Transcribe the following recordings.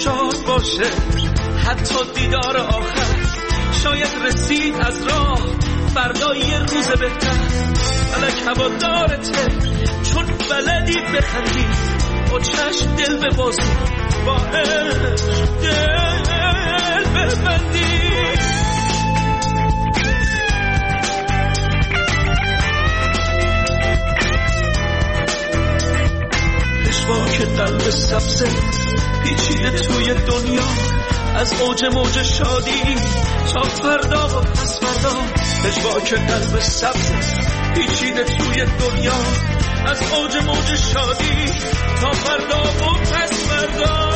شاد باشه حتی دیدار آخر، شاید رسید از راه فردا یه روز بهتر. فلک هوادارته چون بلدی بخندی، با چشم دل ببازی، با عشق دل ببندی. پشواک قلب سبزه پیچیده توی دنیا، از اوج موج شادی تا فردا و پس فردا. پشواک قلب سبزه پیچیده توی دنیا، از اوج موج شادی تا فردا و پس فردا.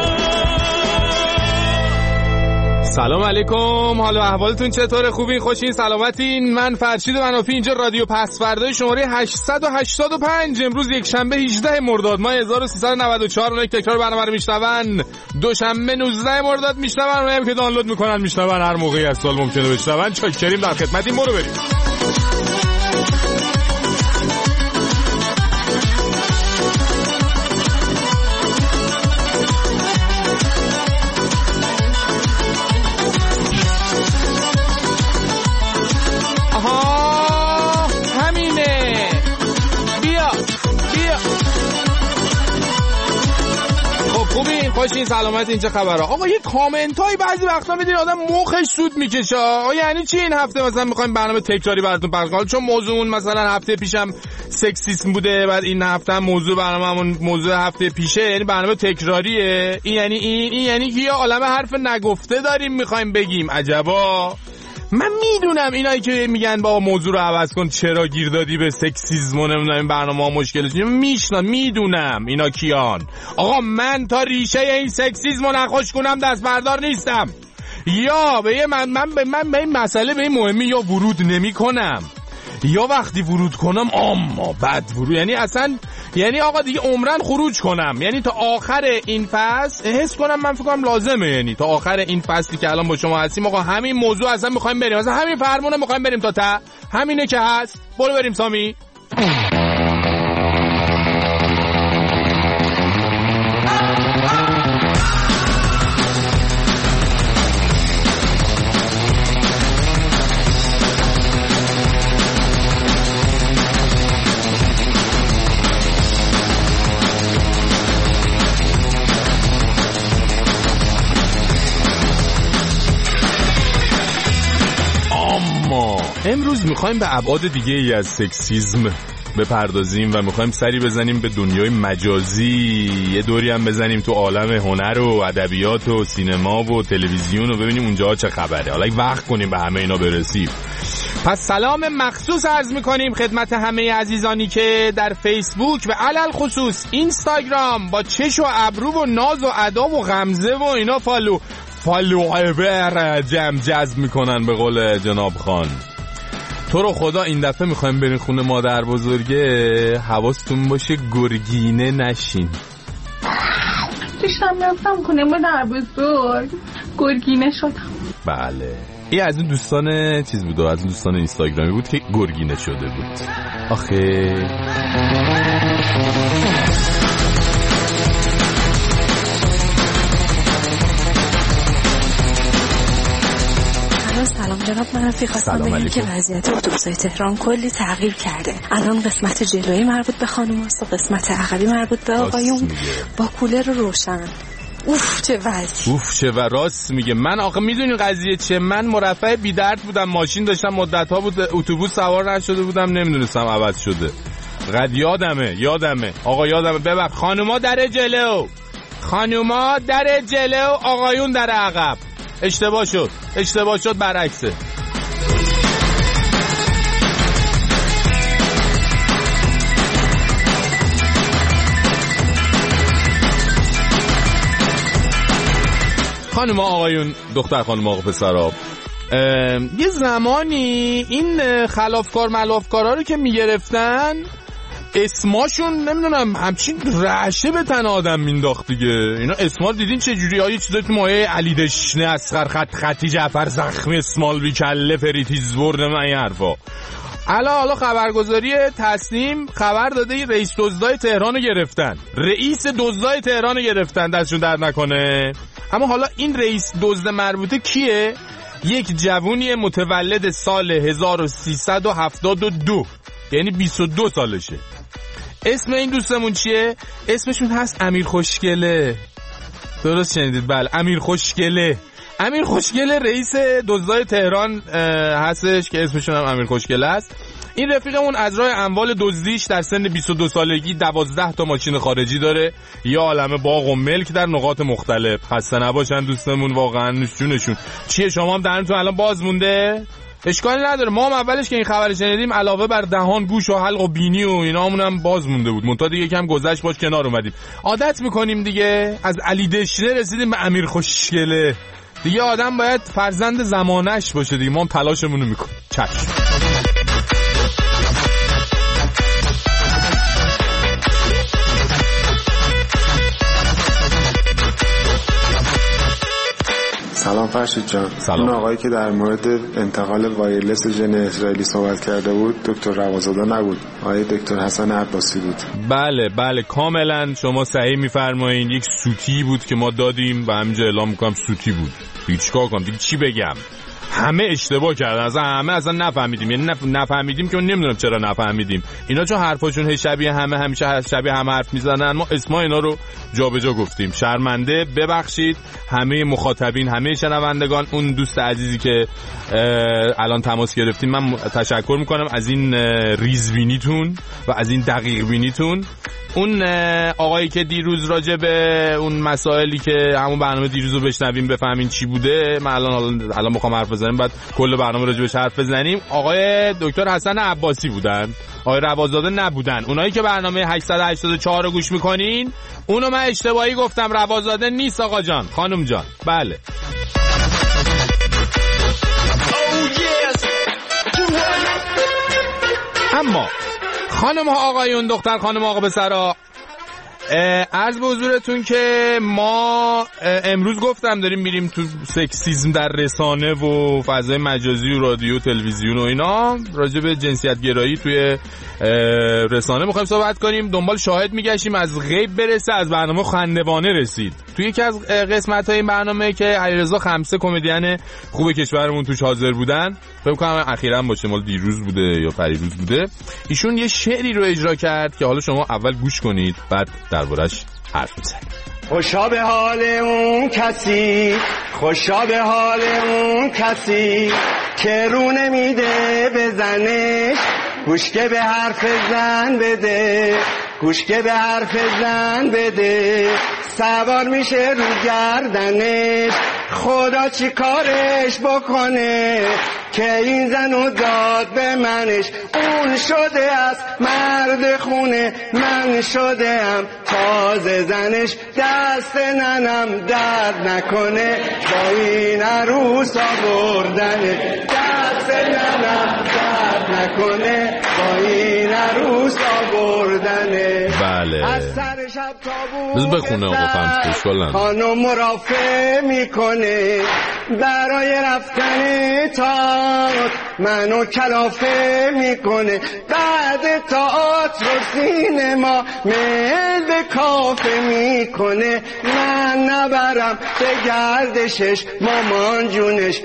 سلام علیکم، حال و احوالتون چطوره؟ خوبین؟ خوشین؟ سلامتین؟ من فرشید منافی، اینجا رادیو پس فردا شماره 885. امروز یک شنبه 18 مرداد ماه 1394. اونایی که تکرار برنامه رو میشنون دوشنبه 19 مرداد میشنون، اونایی که دانلود میکنن میشنون هر موقعی از سال ممکنه بشنون. چاکریم، در خدمتیم. برو بریم. خوشین، سلامت، اینجا خبره. آقا یه کامنت هایی بعضی وقتا میدین آدم مخش سود میکشه. یعنی چی این هفته مثلا میخوایم برنامه تکراری براتون پخش کنیم؟ چون موضوعمون مثلا هفته پیشم سکسیسم بوده، بعد این هفته هم موضوع برنامه‌مون موضوع هفته پیشه، یعنی برنامه تکراریه. این یعنی که یه عالمه حرف نگفته داریم میخوایم بگیم. عجبا. من میدونم اینایی که میگن با موضوع رو عوض کن چرا گیر دادی به سکسیسم و نمیدونم این برنامه‌ها مشکلش، میدونم اینا کیان. آقا من تا ریشه این سکسیسم رو نخوش کنم دست بردار نیستم. یا به من به این مسئله به این مهمی یا ورود نمی کنم، یا وقتی ورود کنم اما بد ورود، یعنی اصلا یعنی آقا دیگه عمرن خروج کنم، یعنی تا آخر این فصل حس کنم من فکر کنم لازمه، یعنی تا آخر این فصلی که الان با شما هستیم آقا همین موضوع اصلا میخوایم بریم، اصلا همین فرمونه میخوایم بریم تا ته، همینه که هست. برو بریم سامی. امروز میخوایم به ابعاد دیگه ای از سکسیسم بپردازیم و میخوایم سری بزنیم به دنیای مجازی، یه دوری هم بزنیم تو عالم هنر و ادبیات و سینما و تلویزیون و ببینیم اونجا چه خبره. حالا وقت کنیم به همه اینا برسیم. پس سلام مخصوص عرض میکنیم خدمت همه عزیزانی که در فیسبوک و علل خصوص اینستاگرام با چش و ابرو و ناز و ادا و غمزه و اینا فالوور جذب میکنن به قول جناب خان. تو رو خدا این دفعه میخوایم برین خونه مادر بزرگه، حواستون باشه گرگینه نشین. داشتم رفتم خونه مادر بزرگ گرگینه شدم. بله این از اون دوستان چیز بود، از اون دوستان اینستاگرامی بود که گرگینه شده بود. آخه سلام جناب منافی، خواستم بگم که وضعیت اتوبوس‌های تهران کلی تغییر کرده. الان قسمت جلویی مربوط به خانوماست و قسمت عقبی مربوط به آقایون با کولر روشن. اوف چه وضعی. راست میگه. من آخه میدونین قضیه چه، من مرفع بی درد بودم، ماشین داشتم مدت‌ها بود اتوبوس سوار نشده بودم، نمیدونستم عوض شده. یادمه آقا یادمه. ببخ خانوما در جلو، آقایون در عقب. اشتباه شد برعکسه. خانم آقایون، دختر خانم آقا پسرا، یه زمانی این خلافکار ملافکارا رو که میگرفتن اسماشون نمیدونم همچین رعشه به تن آدم مینداخت دیگه. اینا اسما دیدین چه جوری؟ ها یه چیزایی تو مایه علی دشنه، اصغر خطی، جعفر زخمی، اسمال بی کله، فریتیز برد، این حرفا. حالا خبرگزاری تصنیم خبر داده رئیس دزدای تهران گرفتن. رئیس دزدای تهران گرفتن، دستشون درد نکنه. اما حالا این رئیس دزد مربوطه کیه؟ یک جوونی متولد سال 1372، یعنی 22 سالشه. اسم این دوستمون چیه؟ اسمشون هست امیر خوشگله. درست شنیدید، بله، امیر خوشگله. امیر خوشگله رئیس دزدای تهران هستش که اسمشون هم امیر خوشگله است. این رفیقمون از راه اموال دزدیش در سن 22 سالگی 12 تا ماشین خارجی داره، یا عالمه باغ و ملک در نقاط مختلف. خسته نباشن دوستمون، واقعا نشونشون چیه. شما هم دهنتون الان باز مونده؟ اشکالی نداره، ما هم اولش که این خبر شنیدیم علاوه بر دهان، گوش و حلق و بینی و اینامون هم باز مونده بود. منتها دیگه یکم گذشت باش کنار اومدیم، عادت میکنیم دیگه. از علی دشنه رسیدیم به امیر خوشگله. دیگه آدم باید فرزند زمانش باشه دیگه. ما هم تلاشمون رو میکنیم. چشم. سلام فرشید جان. سلام. اون آقایی که در مورد انتقال وایرلس ژن اسرائیلی صحبت کرده بود دکتر روازاده نبود، آقای دکتر حسن عباسی بود. بله کاملا شما صحیح میفرمایین. یک سوتی بود که ما دادیم و همینجا اعلام میکنم سوتی بود. دیگه چیکار کنم دیگه؟ چی بگم؟ همه اشتباه کردن، اصلا نفهمیدیم. یعنی نفهمیدیم که نمیدونم چرا نفهمیدیم. اینا چون حرفاشون شبیه همه، همیشه شبیه همه حرف میزنن، ما اسما اینا رو جابجا گفتیم. شرمنده، ببخشید همه مخاطبین، همه شنوندگان. اون دوست عزیزی که الان تماس گرفتیم، من تشکر میکنم از این ریزبینیتون و از این دقیق بینیتون. اون آقایی که دیروز راجع به اون مسائلی که همون برنامه دیروز رو بشنویم بفهمین چی بوده، من الان میخوام حرف بزنیم، بعد کل برنامه راجع بهش حرف بزنیم. آقای دکتر حسن عباسی بودن، آقای روازاده نبودن. اونایی که برنامه 884 رو گوش میکنین، اونو من اشتباهی گفتم، روازاده نیست آقا جان، خانم جان. بله. اما خانم ها آقایون، دختر خانم آقا پسرا، عرض به حضورتون که ما امروز گفتم داریم میریم تو سکسیسم در رسانه و فضای مجازی و رادیو و تلویزیون و اینا، راجع به جنسیت گرایی توی رسانه میخوایم صحبت کنیم. دنبال شاهد میگشیم، از غیب برسه، از برنامه خندوانه رسید. توی یکی از قسمت‌های این برنامه که علیرضا خمسه کمدین خوب کشورمون توش حاضر بودن، فکر کنم اخیراً باشه، مال دیروز بوده یا پریروز بوده، ایشون یه شعری رو اجرا کرد که حالا شما اول گوش کنید بعد دربارش حرف بزنید. خوشا به حال اون کسی، خوشا به حال اون کسی که رو نمیده بزنش، گوشکه به حرف زن بده، گوشکه به حرف زن بده، سوار میشه رو گردنش، خدا چی کارش بکنه که این زنو داد به منش. اون شده از مرد خونه، من شده ام تازه زنش، دست ننم درد نکنه با این عروس آوردنه، دست ننم درد نکنه با این عروس آوردنه. بله از سر شب تابون بخونه آقا خمسه اشکال خانم مرافع میکنه برای رفتن تئاتر، منو کلافه میکنه، بعد تئاتر و سینما میل به کافه میکنه، من نبرم به گردشش، مامان جونش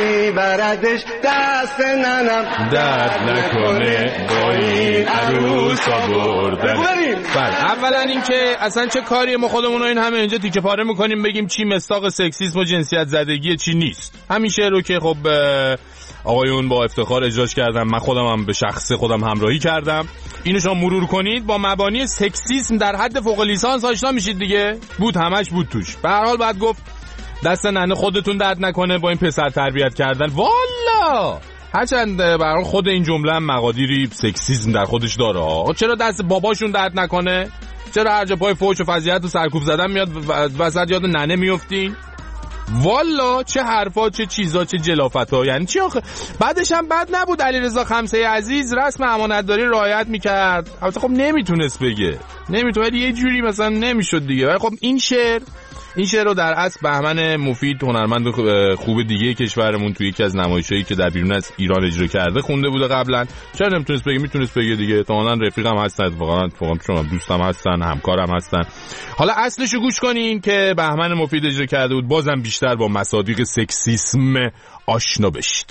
میبردش، دست ننم درد نکنه با این عروس آوردن. بله، اولا این که اصلا چه کاری ما خودمون رو این همه اینجا تیکه پاره میکنیم بگیم چی مصداق سکسیسم و جنسیت زدگی چی نیست. همین شعر رو که خب آقایون با افتخار اجراش کردم، من خودم هم به شخص خودم همراهی کردم، اینو شما مرور کنید با مبانی سکسیسم در حد فوق لیسانس آشنا میشید دیگه. بود، همش بود توش. به هر حال بعد گفت دست ننه خودتون درد نکنه با این پسر تربیت کردن. والا هرچند برای خود این جمله هم مقادیری سکسیسم در خودش داره. چرا دست باباشون درد نکنه؟ چرا هر جا پای فحش و فضیحت و سرکوب زدن میاد وسط یاد ننه میافتین؟ والا چه حرفا، چه چیزا، چه جلافتا. یعنی چی آخه؟ بعدش هم بد نبود علیرضا خمسه عزیز رسم امانتداری رعایت میکرد. البته خب نمیتونست بگه، نمیتونه، یه جوری مثلا نمیشد دیگه. ولی خب این شعر این شعر رو در اصل بهمن مفید هنرمند خوب دیگه کشورمون توی یکی از نمایشایی که در بیرون از ایران اجرا کرده خونده بوده قبلا. چرا نمیتونست بگه؟ میتونست بگه دیگه. احتمالاً رفیقم هستن، واقعا شما دوستم هستن، همکارم هستن. حالا اصلشو گوش کنین که بهمن مفید اجرا کرده بود، بازم بیشتر با مصادیق سکسیسم آشنا بشید.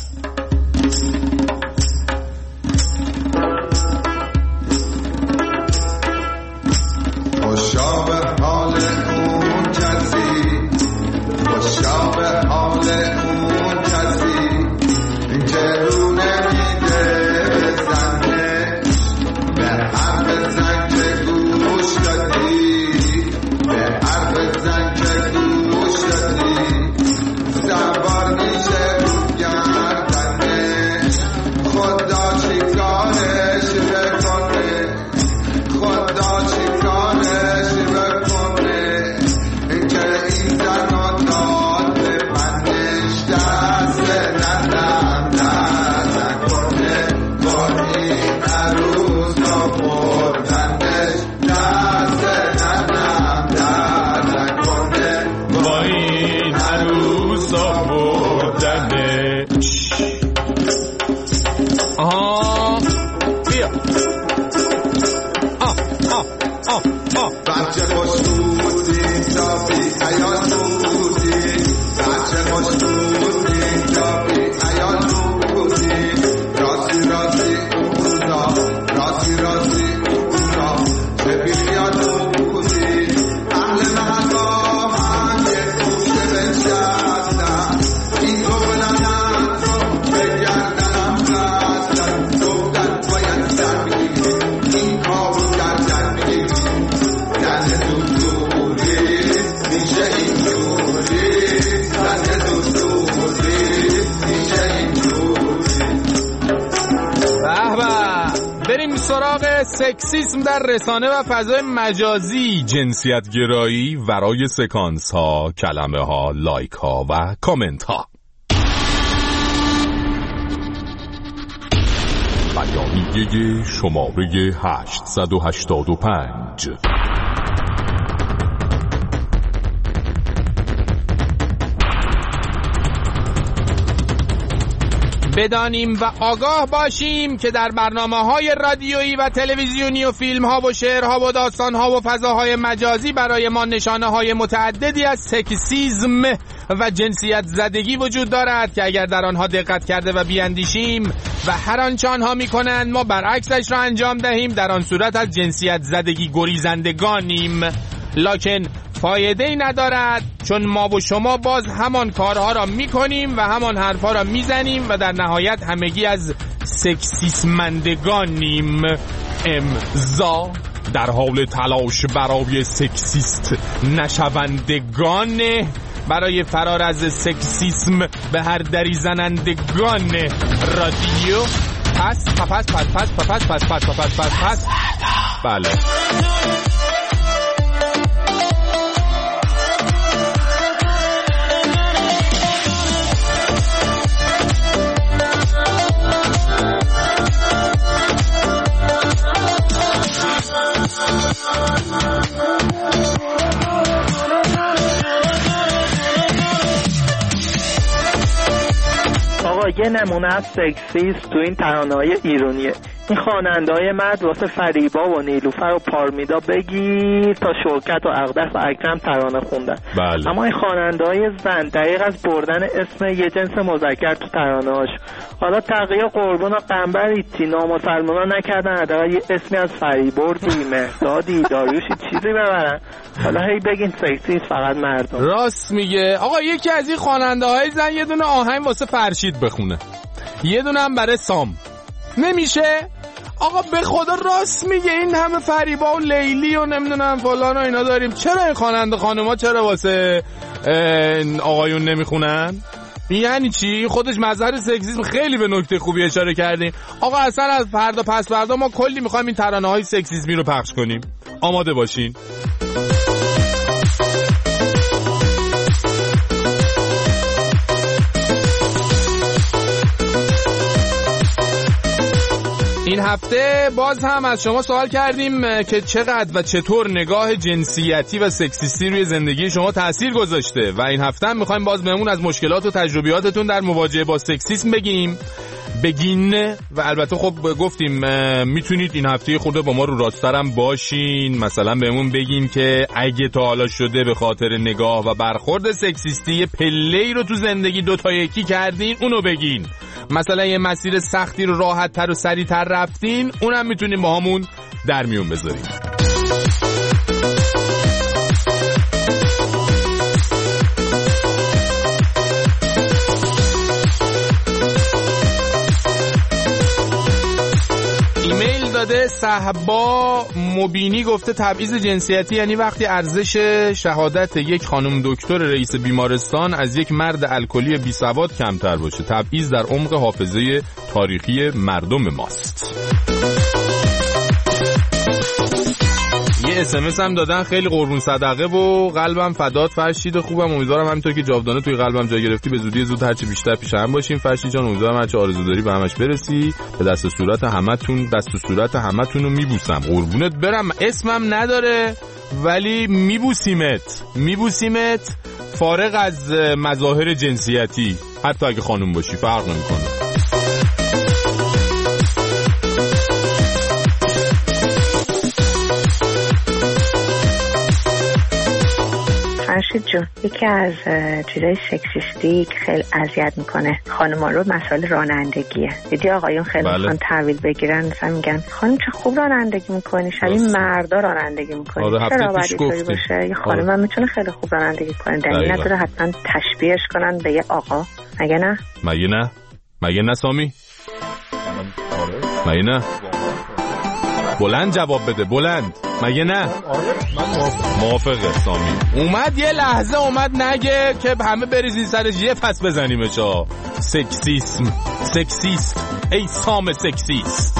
خوشا به حال اون کسی، خوشا به حال اون کسی که رو نمیده به زنه، به حرف زن که گوش دادی، به حرف زن که گوش دادی، سوار میشه رو گردنش، خدا چی کارش بکنه، خدا چی کارش بکنه که این زن و داد به منش دست ندم نکنه، با این عروس و بردنش دست ندم نکنه، با این عروس و بردنش. آها بیا بچه خوش بودی جابی ایان بودی، بچه خوش بودی جابی ایان بودی، راستی راستی اونا، راستی راستی اونا، چه بیخیال بودی، اهل محلا من یه گوشه بنشستم، این گلنت رو بگردنم بستم، گفتن باید سر بگیری، این کار رو گردن بگیری، زن دوستوری میشه اینجوری، زن دوستوری میشه اینجوری. به به، بریم سراغ سکسیسم در رسانه و فضای مجازی، جنسیت گرایی ورای سکانس ها، کلمه ها، لایک ها و کامنت ها. بیانیه شماره 885. بدانیم و آگاه باشیم که در برنامه‌های رادیویی و تلویزیونی و فیلم‌ها و شعرها و داستان‌ها و فضاهای مجازی برای ما نشانه‌های متعددی از سکسیسم و جنسیت زدگی وجود دارد که اگر در آنها دقت کرده و بیاندیشیم و هر آنچه آنها می‌کنند ما برعکسش را انجام دهیم، در آن صورت از جنسیت زدگی گریزندگانیم. لکن فایده‌ای ندارد، چون ما و شما باز همان کارها را میکنیم و همان حرفها را میزنیم و در نهایت همگی از سکسیسمندگانیم. امضا در حال تلاش برای سکسیست نشوندگان، برای فرار از سکسیسم به هر دری زنندگان رادیو. پس بله. آقا یه نمونه از سکسیست تو این ترانه‌های ایرانیه. این خواننده‌های مرد واسه فریبا و نیلوفر و پارمیدا بگیر تا شوکت و اقدس و اکرم ترانه خوندن. بله. اما این خواننده‌های زن دقیق از بردن اسم یه جنس مذکر تو ترانه‌هاش. حالا تقیه قربون و قنبری نامسلمانا نکردن حداقل یه اسمی از فریبردی، مهدادی، داریوشی چیزی ببرن. حالا هی بگین سکسیست فقط مردم. راست میگه آقا. یکی از این خواننده‌های زن یه دونه آهنگ واسه فرشید بخونه، یه دونه هم برای سام. نمیشه آقا، به خدا راست میگه. این همه فریبا و لیلی و نمیدونم فلان و اینا داریم، چرا این خواننده خانوما چرا واسه آقایون نمیخونن؟ یعنی چی؟ خودش مظهر سکسیسم. خیلی به نکته خوبی اشاره کردیم آقا. اصلا از فردا پس فردا ما کلی میخوایم این ترانه‌های سکسیسمی رو پخش کنیم. آماده باشین. این هفته باز هم از شما سوال کردیم که چقدر و چطور نگاه جنسیتی و سکسیستی روی زندگی شما تأثیر گذاشته و این هفته هم میخوایم باز بهمون از مشکلات و تجربیاتتون در مواجهه با سکسیسم بگین و البته خب گفتیم میتونید این هفته خورده با ما رو راسترم باشین، مثلا بهمون بگین که اگه تا حالا شده به خاطر نگاه و برخورد سکسیستی پله‌ای رو تو زندگی دوتا یکی کردین اونو بگین، مثلا یه مسیر سختی رو راحت تر و سریع تر رفتین اونم میتونیم با همون در میون بذاریم. صحبا مبینی گفته تبعیض جنسیتی یعنی وقتی ارزش شهادت یک خانم دکتر رئیس بیمارستان از یک مرد الکلی بیسواد کمتر باشه. تبعیض در عمق حافظه تاریخی مردم ماست. یه اسمس هم دادن خیلی قربون صدقه و قلبم فدات فرشید خوبم، امیدوارم همینطور که جاودانه توی قلبم جا گرفتی به زودی زود هرچی بیشتر پیش هم باشیم. فرشید جان امیدوارم هرچی آرزو داری به همش برسی. به دست و صورت همتون رو میبوسم قربونت برم. اسمم نداره ولی میبوسیمت فارغ از مظاهر جنسیتی، حتی اگه خانم باشی فرق نمیکنه. فرشید جون، یکی از چیزای سکسیستی که خیلی اذیت میکنه خانم‌ها رو مسائل رانندگیه. دیدی آقایون خیلی میخوان تحویل بگیرن، مثلا میگن خانم چه خوب رانندگی میکنی، شبیه مردا رانندگی میکنی. چرا باید اینطوری باشه؟ یه خانم هم میتونه خیلی خوب رانندگی کنه، دلیل نداره حتما تشبیهش کنن به یه آقا. مگه نه سامی؟ مگه نه؟ بلند جواب بده، بلند. مگه نه؟ موافقه سامی. اومد یه لحظه نگه که همه بریزین سرش یه پس بزنیمش. سکسیست ای سام سکسیست.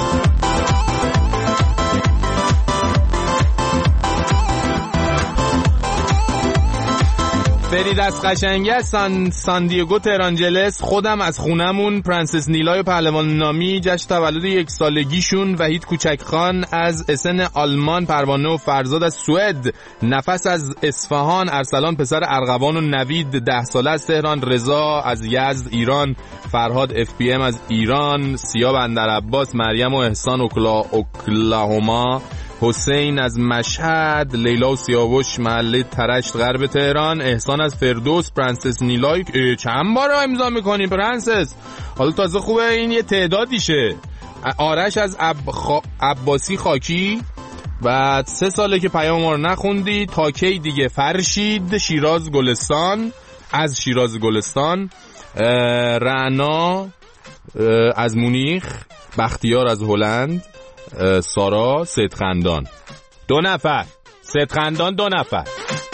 برید از قشنگه سان دیگو تهرانجلس. خودم از خونمون پرنسس نیلای پهلوان نامی جشن تولد 1 سالگیشون، وحید کوچک خان از اسن آلمان، پروانه و فرزاد از سوئد، نفس از اصفهان، ارسلان پسر ارغوان و نوید 10 ساله از تهران، رضا از یزد ایران، فرهاد اف پی ام از ایران، سیاه بندرعباس، مریم و احسان اوکلاهوما، حسین از مشهد، لیلا و سیاوش محله ترشت غرب تهران، احسان از فردوس، پرنسس نیلای. چند بار امضا میکنی پرنسس؟ حالا تازه خوبه این یه تعدادیشه. آرش از عباسی خاکی، بعد 3 ساله که پیام ما رو نخوندی. تا کی دیگه؟ فرشید شیراز گلستان، از شیراز گلستان، رعنا از مونیخ، بختیار از هلند، سارا سیدخندان. 2 نفر سیدخندان، 2 نفر.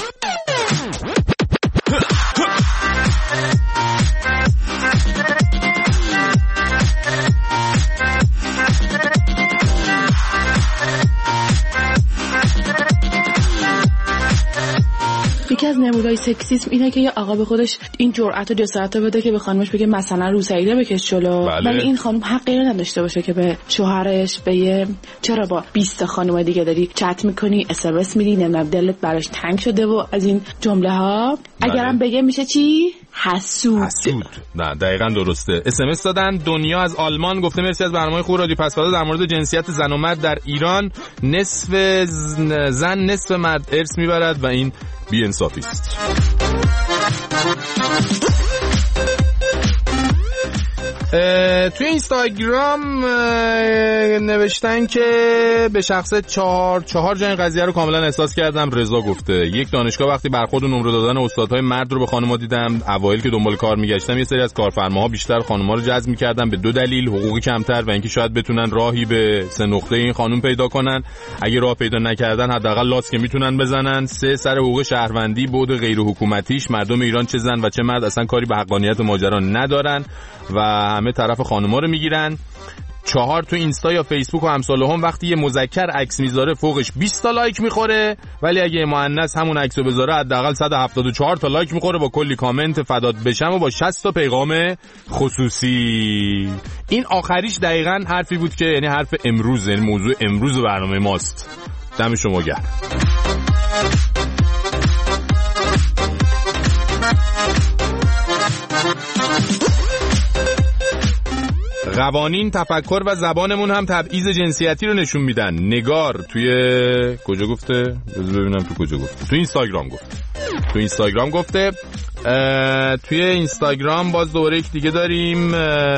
یکی از نمودهای سکسیسم اینه که یه آقا به خودش این جرأت و جسارت بده که به خانمش بگه مثلا روسری بکش جلو، ولی این خانم حقی رو نداشته باشه که به شوهرش بگه چرا با 20 خانم دیگه داری چت میکنی، اس میدی، نمیدونم دلت براش تنگ شده و از این جمله ها. اگرم بگه میشه چی؟ حسود. نه دقیقاً درسته. اس دادن. دنیا از آلمان گفته مرسی از برنامه خوب رادیو پس‌فردا در مورد جنسیت زن و مرد در ایران. نصف زن نصف مرد ارث میبرد و این بی‌انصافی است. توی اینستاگرام نوشتن که به شخص 4 جای قضیه رو کاملا احساس کردم. رضا گفته یک دانشگاه وقتی برخورد و نمره دادن استادهای مرد رو به خانم‌ها دیدم، اوایل که دنبال کار میگشتم یه سری از کارفرماها بیشتر خانم‌ها رو جذب می‌کردن به 2 دلیل: حقوق کمتر و اینکه شاید بتونن راهی به 3 نقطه این خانم پیدا کنن، اگه راه پیدا نکردن حداقل لاس که میتونن بزنن. 3 سر حقوق شهروندی، بعد غیر حکومتیش، مردم ایران چه زن و چه مرد اصلا کاری به حقانیت ماجرا ندارن و همه طرف خانم‌ها رو میگیرن. 4 تو اینستا یا فیسبوک و امثال هم وقتی یه مذکر عکس میذاره فوقش 20 تا لایک میخوره، ولی اگه مؤنث همون عکسو بذاره حداقل 174 تا لایک میخوره با کلی کامنت فدات بشم و با 60 تا پیغام خصوصی. این آخریش دقیقاً حرفی بود که یعنی حرف امروز، یعنی موضوع امروز برنامه ماست. دم شما گرم. قوانین، تفکر و زبانمون هم تبعیض جنسیتی رو نشون میدن. نگار توی کجا گفته؟ ببینم تو کجا گفته. تو اینستاگرام گفته. توی اینستاگرام باز دوباره یک دیگه داریم،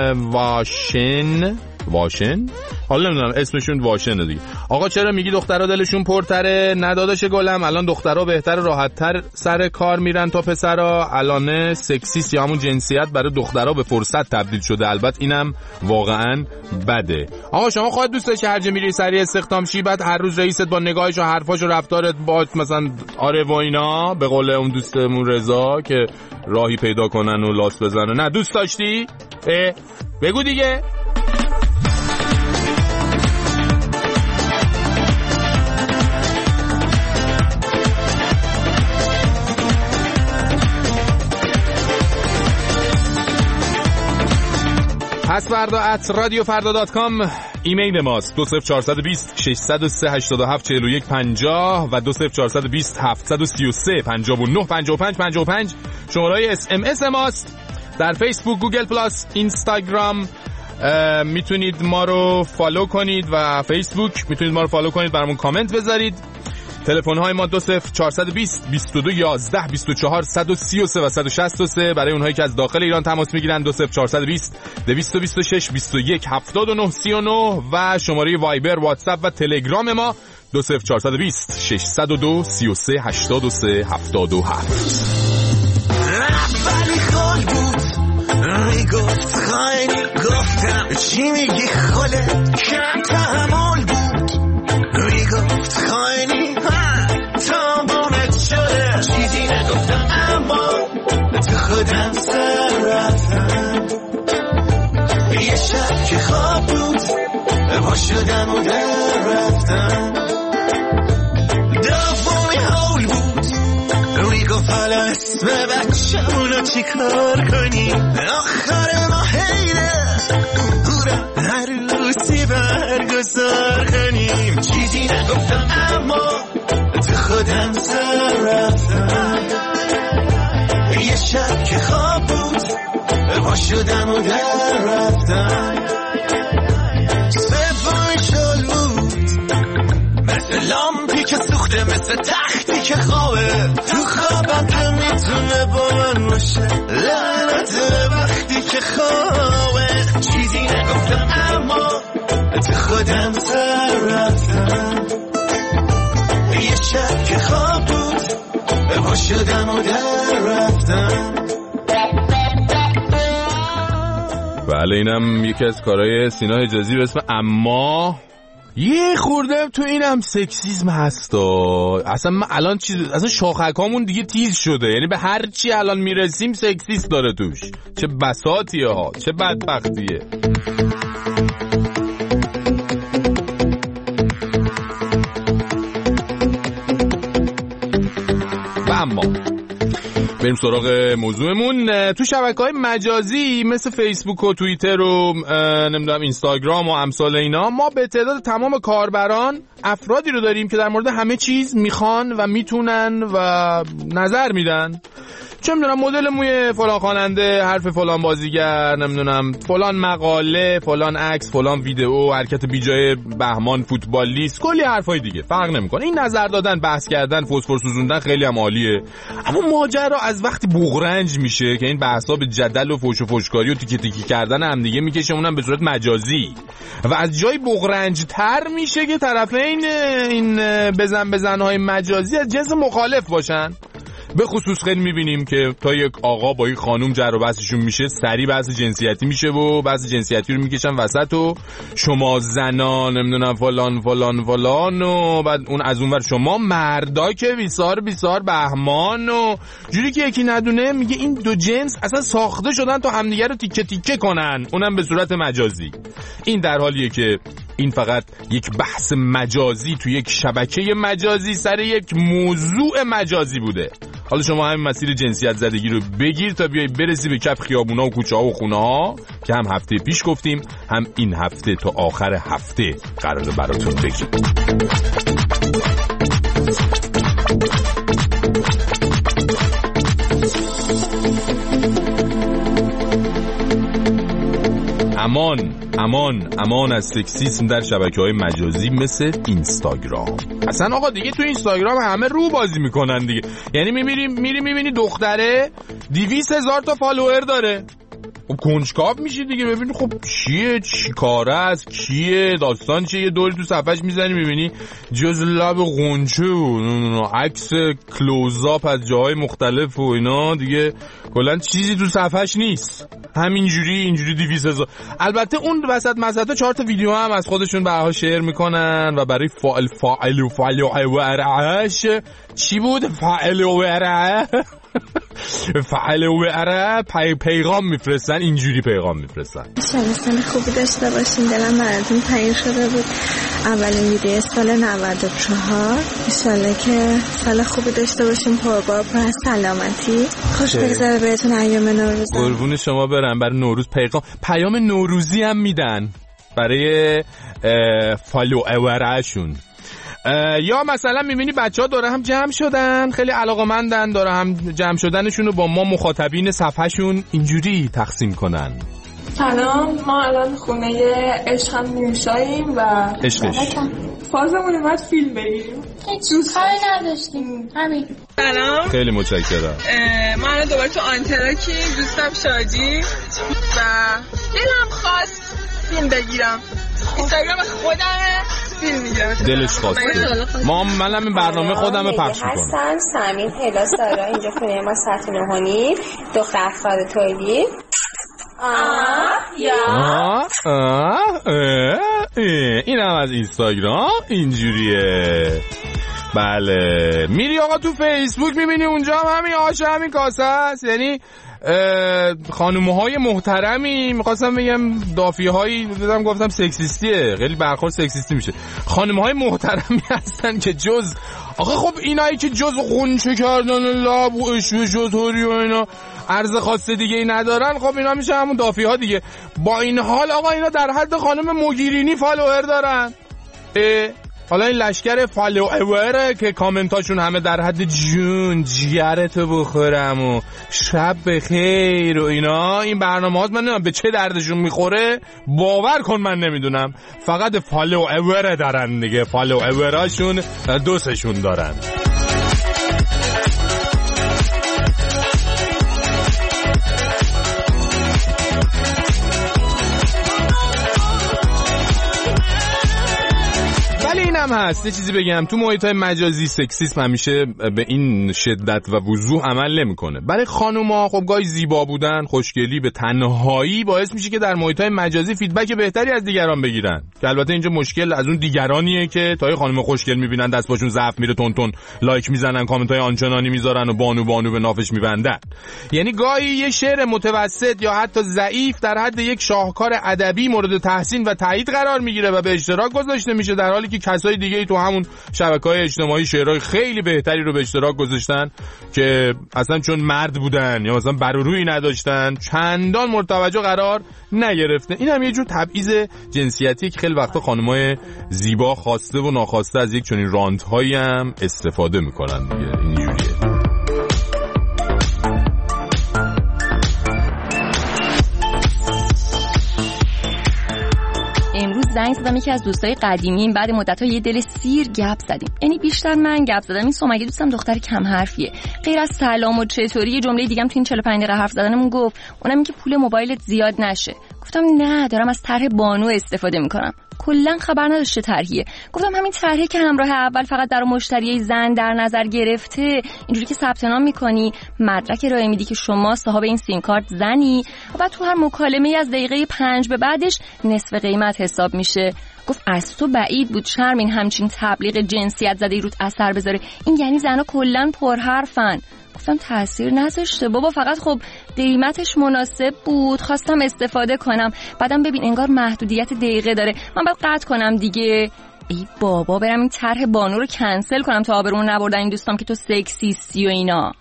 واشن حالا نمیدونم اسمشون واشنه دیگه. آقا چرا میگی دخترها دلشون پرتره؟ نداداش گلم، الان دخترها بهتر راحت‌تر سر کار میرن تا پسرها. الان سکسیست یا همون جنسیت برای دخترها به فرصت تبدیل شده. البته اینم واقعا بده. آقا شما خودت دوست داشتی هر جا میری سریع استخدام شی، بعد هر روز رئیست با نگاهش و حرفاش و رفتارت با مثلا آره و اینا به قول اون دوستمون رضا که راهی پیدا کنن و لاس بزنن؟ نه دوست داشتی؟ بگو دیگه. پس فردا @radiofarda.com ایمیل ماست. 20420 603 87 41 50 و 20420 733 59 55 55 شماره SMS ماست. در فیسبوک، گوگل پلاس، اینستاگرام میتونید ما رو فالو کنید و فیسبوک میتونید ما رو فالو کنید، برامون کامنت بذارید. تلفن های ما 20420 22 11 24 133 و 163 برای اونهایی که از داخل ایران تماس میگیرن. 20420 226 21 79 39 و شماره وایبر، واتساپ و تلگرام ما 20420 602 33 83 77. ولی خال بود میگفت خیلی گفتم چی میگی خاله کم تحمل بود میگفت خیلی تمامت شده چیزی نگفتم اما تو خودم سر رفتم یه شب که خواب بود با شدم و در رفتم دومی حول بود میگفت حالا اسم بچه‌مونو چی کار کنی آخر ما حیله هورا هر روزی برگزار کنیم چیزی نگفتم اما تو خودم سر رفتم یه شب که خواب بود با شدم و در رفتم سومی شل بود مثل لامپی که سوخته مثل تختی که خوابه تو خوابم که میتونه با من باشه لعنت وقتی که خوابه چیزی نگفتم اما تو خودم سر رفتم یه شب که خواب بود با شدم و در رفتم. بله اینم یکی از کارهای سینا حجازی به اسم اما. یه خورده تو اینم سکسیسم هستا. اصلا من الان اصلا شاخکامون دیگه تیز شده، یعنی به هر چی الان میرسیم سکسیست داره توش. چه بساطیه ها، چه بدبختیه. و اما بریم سراغ موضوعمون. تو شبکه‌های مجازی مثل فیسبوک و توییتر و نمیدونم اینستاگرام و امثال اینا ما به تعداد تمام کاربران افرادی رو داریم که در مورد همه چیز میخوان و میتونن و نظر میدن. چه میدونم مدل موی فلان خواننده، حرف فلان بازیگر، نمیدونم فلان مقاله، فلان عکس، فلان ویدئو، حرکت بیجای بهمان فوتبالیست، کلی حرفای دیگه فرق نمیکنه. این نظر دادن، بحث کردن، فسفر سوزوندن خیلی هم عالیه. اما ماجرا از وقتی بغرنج میشه که این بحثا به جدل و فوش و فوشکاری و تیکه تیکی کردن هم دیگه میکشه، اونم به صورت مجازی، و از جای بغرنج تر میشه که طرفین این بزنهای مجازی از جنس مخالف باشن. به خصوص خیلی میبینیم که تا یک آقا با یک خانم جر و بحثشون میشه سری بحث جنسیتی میشه و بحث جنسیتی رو میکشن وسط و شما زنان نمیدونم فلان فلان فلان و بعد اون از اون ور شما مردا که بیسار بهمان و جوری که یکی ندونه میگه این دو جنس اصلا ساخته شدن تا همدیگه رو تیکه تیکه کنن، اونم به صورت مجازی. این در حالیه که این فقط یک بحث مجازی تو یک شبکه مجازی سر یک موضوع مجازی بوده. حالا شما همین مسیر جنسیت زدگی رو بگیر تا بیای برسی به کف خیابونا و کوچه ها و خونه ها که هم هفته پیش گفتیم هم این هفته تا آخر هفته قراره براتون بگیم. امان از سکسیسم در شبکه‌های مجازی مثل اینستاگرام. اصلا آقا دیگه تو اینستاگرام همه رو بازی میکنن دیگه. یعنی میبینی دختره 200,000 تا فالوور داره. خب کنجکاو میشی دیگه ببینی خب چیه، چی کاره است، کیه، داستان چیه. یه دوری تو صفحش میزنی میبینی جز لب غنچه و عکس کلوزآپ از جاهای مختلف و اینا دیگه کلا چیزی تو صفحش نیست. اینجوری 200,000. البته اون وسط مسطا 4 تا ویدیو هم از خودشون بهها شیر میکنن و برای فاعل و ارعش چی بود؟ فاعل و اره پیغام میفرستن، اینجوری پیغام میفرستن. انشالله سال خوبی داشته باشین، دلم براتون تنگ شده بود. اولین ویدیو سال 94. انشالله که سال خوبی داشته باشین، پربار پر از سلامتی، خوش بگذره بهتون ایام نوروز. قربون شما برم. برای نوروز پیام نوروزی هم میدن برای فالووراشون. یا مثلا میبینی بچه ها داره هم جمع شدن، خیلی علاقه‌مندن، داره هم جمع شدنشون رو با ما مخاطبین صفحهشون اینجوری تقسیم کنن. سلام، ما الان خونه عشق هم میشاییم و فازمون اومد فیلم بگیریم، هیچ کاری نداشتیم همین. سلام، خیلی متشکرم. ما الان دوباره تو آنتراکیم، دوستم شادی و دلم خواست فیلم بگیرم. اینستاگرام خودمه، فیلم میگیرم، دلش خواسته. منم این برنامه خودمه پخش میکنم. حسن سمین هلا سارا، اینجا خونه ما سطح نهانی، دختر افراد تولی. این هم از اینستاگرام اینجوریه. بله میری آقا تو فیسبوک میبینی اونجا هم همین آشه همین کاسه است. یعنی خانوم‌های محترمی، می‌خواستم بگم دافی‌هایی گفتم سکسیستیه، خیلی برخورد سکسیستی میشه. خانوم‌های محترمی هستن که جز آقا خب اینایی که جز غنچه کردن لب و اشوه شطوری و اینا عرض خاصه دیگه ای ندارن، خب اینا میشه همون دافی‌ها دیگه. با این حال آقا اینا در حد خانم مگیرینی فالوور دارن. حالا این لشکر فالووره که کامنتاشون همه در حد جون جیگرتو بخورم و شب بخیر و اینا. این برنامه‌هات من نمیدونم به چه دردشون میخوره، باور کن من نمیدونم. فقط فالوور دارن دیگه، فالووراشون دوستشون دارن. هم هست یه چیزی بگم، تو محیط‌های مجازی سکسیسم همیشه به این شدت و وضوح عمل نمی‌کنه. برای خانوما خب گاهی زیبا بودن، خوشگلی به تنهایی باعث میشه که در محیط‌های مجازی فیدبک بهتری از دیگران بگیرن، که البته اینجا مشکل از اون دیگرانیه که تا یه خانم خوشگل می‌بینن دست باشون ضعف میره، تون لایک میزنن، کامنت‌های آنچنانی میذارن و بانو به نافش میبندن. یعنی گاهی یه شعر متوسط یا حتی ضعیف در حد یک شاهکار ادبی مورد تحسین و تایید قرار میگیره و به اشتراک گذاشته میشه، در حالی که کسای دیگه تو همون شبکه‌های اجتماعی شعرهای خیلی بهتری رو به اشتراک گذاشتن که اصلا چون مرد بودن یا مثلا بر و روی نداشتن چندان مورد توجه قرار نگرفته. این هم یه جور تبعیض جنسیتی که خیلی وقتا خانم‌های زیبا خواسته و ناخواسته از یک چنین رانت‌هایی هم استفاده می‌کنن دیگه. اینجوریه. امروز زنگ زدم یکی از دوستای قدیمیم، بعد مدت‌ها یه دل سیر گپ زدیم. یعنی بیشتر من گپ زدم. این سومگی دوستم دختر کم حرفیه. غیر از سلام و چطوری یه جمله دیگه هم تو این 45 دقیقه حرف زدنمون گفت، اونم این که پول موبایلت زیاد نشه. گفتم نه، دارم از طرح بانو استفاده میکنم. کلا خبر نداشته طرحیه. گفتم همین طرحی که همراه اول فقط در مشتری زن در نظر گرفته، اینجوری که ثبت نام میکنی، مدرک ارائه میدی که شما صاحب این سیم کارت زنی و بعد تو هر مکالمه از دقیقه 5 به بعدش نصف قیمت حساب میشه. گفت از تو بعید بود شرمین همچین تبلیغ جنسیت زده ای روت اثر بذاره. این یعنی زنا کلا پرحرفن. گفتم تأثیر نذاشته بابا، فقط خب قیمتش مناسب بود، خواستم استفاده کنم. بعدم ببین انگار محدودیت دقیقه داره، من باید قطع کنم دیگه. ای بابا برم این طرح بانو رو کنسل کنم تا آبرون نبردن این دوستام که تو سکسیستی و اینا.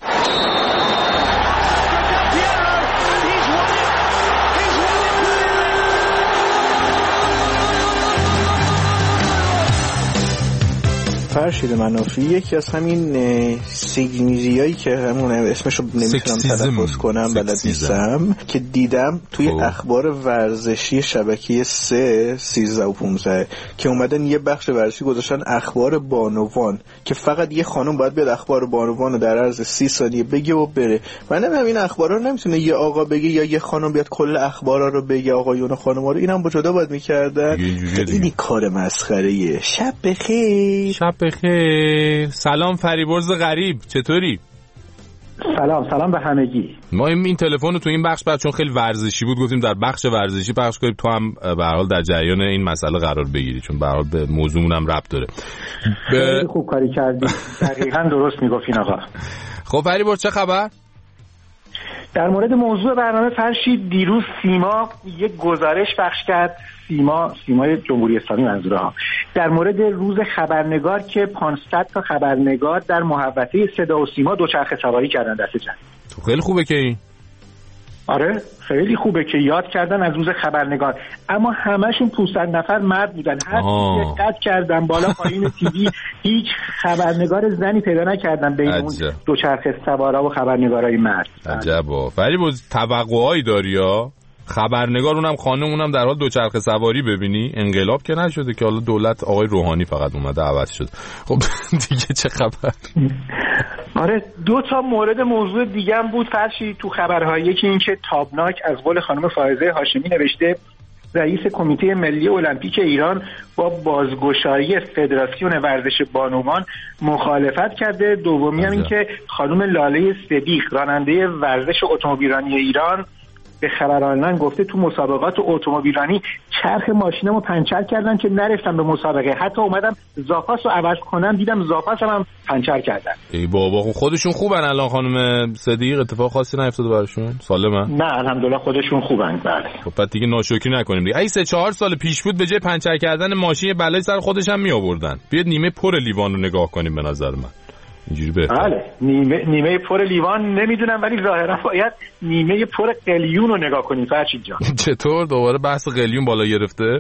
فرشید منافی یکی از همین سیگنیزیایی که همون اسمشو نمیتونم تلفظ کنم بلد نیستم که دیدم توی اخبار ورزشی شبکه 3 13 و 15 که اومدن یه بخش ورزشی گذاشتن اخبار بانوان که فقط یه خانم باید بیاد اخبار بانوان رو در عرض 30 ثانیه بگه و بره. من همین اخبارا رو نمیتونه یه آقا بگه یا یه خانم بیاد کل اخبارا رو بگه، آقایون و خانم‌ها رو اینم با جدا باید می‌کردن. خیلی کار مسخره‌ایه. شب بخیر. بخیر. سلام فریبرز غریب، چطوری؟ سلام به همگی. ما این تلفن رو تو این بخش چون خیلی ورزشی بود گفتیم در بخش ورزشی پخش کنیم، تو هم به هر حال در جریان این مسئله قرار بگیری چون به هر حال به موضوعمون هم ربط داره. خیلی خوب کاری کردی. دقیقاً درست میگفتین آقا. خب فریبرز چه خبر؟ در مورد موضوع برنامه فرشید، دیروز سیما یک گزارش پخش کرد، سیمای جمهوری اسلامی منظورها، در مورد روز خبرنگار که 500 تا خبرنگار در محوطه صدا و سیما دوچرخه سواری کردن دست جمع. خیلی خوبه که این. آره خیلی خوبه که یاد کردن از روز خبرنگار، اما همشون 500 نفر مرد بودن. هر کی دقت کردن بالا پایین تیوی هیچ خبرنگار زنی پیدا نکردن بین اون دوچرخه سوارا و خبرنگارای مرد. عجبا. فریبرز توقعایی داری یا خبرنگار اونم خانم اونم در حال دوچرخه سواری ببینی؟ انقلاب که نشده که حالا دولت آقای روحانی فقط اومده عوض شد. خب دیگه چه خبر؟ آره دو تا مورد موضوع دیگه هم بود فرشی تو خبرهای. یکی این که تابناک از قول خانم فائزه هاشمی نوشته رئیس کمیته ملی المپیک ایران با بازگشایی فدراسیون ورزش بانوان مخالفت کرده. دومی هم این که خانم لاله صدیق راننده ورزش اتومبیلرانی ایران به خبرانان گفته تو مسابقات اتومبیلرانی چرخ ماشینمو پنچر کردن که نرفتم به مسابقه، حتی اومدم زاپاسو عوض کنم دیدم زاپاسم هم پنچر کردن. ای بابا خودشون خوبن الان خانم صدیق؟ اتفاق خاصی نیفتاده براشون؟ سالمن؟ نه الحمدلله خودشون خوبن. بله خب بعد دیگه ناشکری نکنیم دیگه. ای 3-4 سال پیش بود به جای پنچر کردن ماشین بلای سر خودش هم می آوردن. بیاد نیمه پر لیوان رو نگاه کنیم به نظر من. اینجوری بهتره. بله نیمه پر لیوان نمیدونم ولی ظاهرا باید نیمه پر قلیون رو نگاه کنیم فرشید جان. چطور دوباره بحث قلیون بالا گرفته؟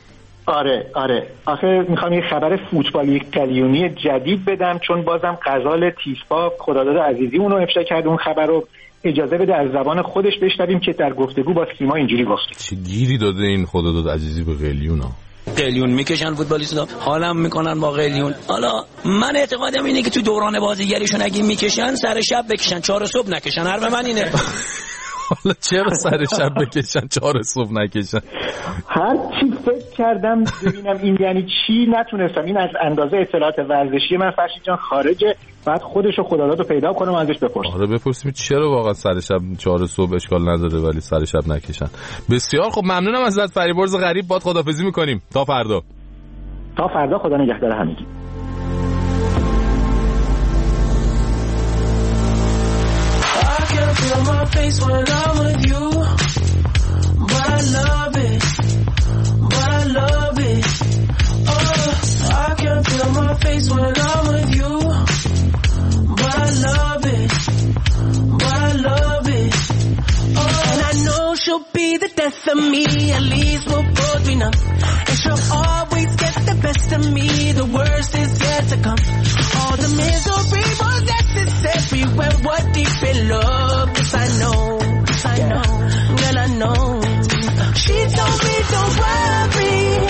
آره آخه میخوام یه خبر فوتبالی قلیونی جدید بدم چون بازم غزال تیسپا خداداد عزیزیمون رو افشا کرد. اون خبر رو اجازه بده از زبان خودش بشنویم که در گفتگو با سیما اینجوری گفت. چه گیری داده این خداداد عزیزی به قلیون ها؟ قلیون میکشن فوتبالیستا، حالم میکنن با قلیون. حالا من اعتقادم اینه که تو دوران بازیگریشون اگه میکشن سر شب بکشن، 4 صبح نکشن. حرف من اینه. حالا چرا سر شب بکشن 4 صبح نکشن؟ هر چی فکر کردم ببینم این یعنی چی نتونستم. این از اندازه اطلاعات ورزشی من فرشید جان خارجه، بعد خودشو خدادادو پیدا کنم ازش بپرسم. آره بپرسیم چرا واقعا سر شب 4 صبح اشکال نداره ولی سر شب نکشن. بسیار خب ممنونم ازت فریبرز غریب. باد خدافظی میکنیم تا فردا. خدا نگهدار همگی. Feel my face when I'm with you, but I love it, oh, I can feel my face when I'm with you, but I love it, oh, and I know she'll be the death of me, at least we'll both be numb, and she'll always get the best of me, the worst is yet to come, all the misery was necessary when we're deep in love. Yes, I know, girl, I know. She told me don't worry,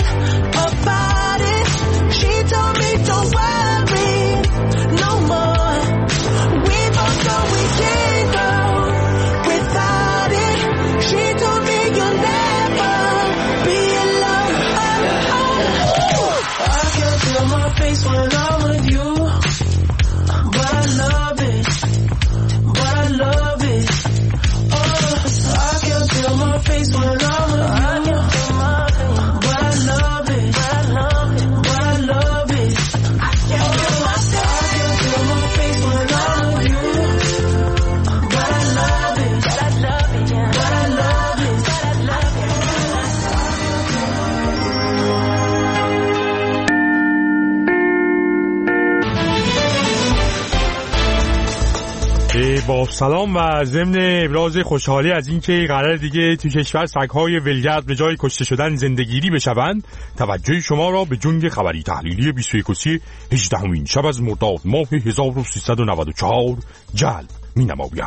با سلام و ضمن ابراز خوشحالی از اینکه قرار دیگه تو کشور سگ‌های ولگرد به جای کشته شدن زندگیری بشوند، توجه شما را به جنگ خبری تحلیلی 21 18مین شب از مرداد ماه 1394 جلب می‌نمایم.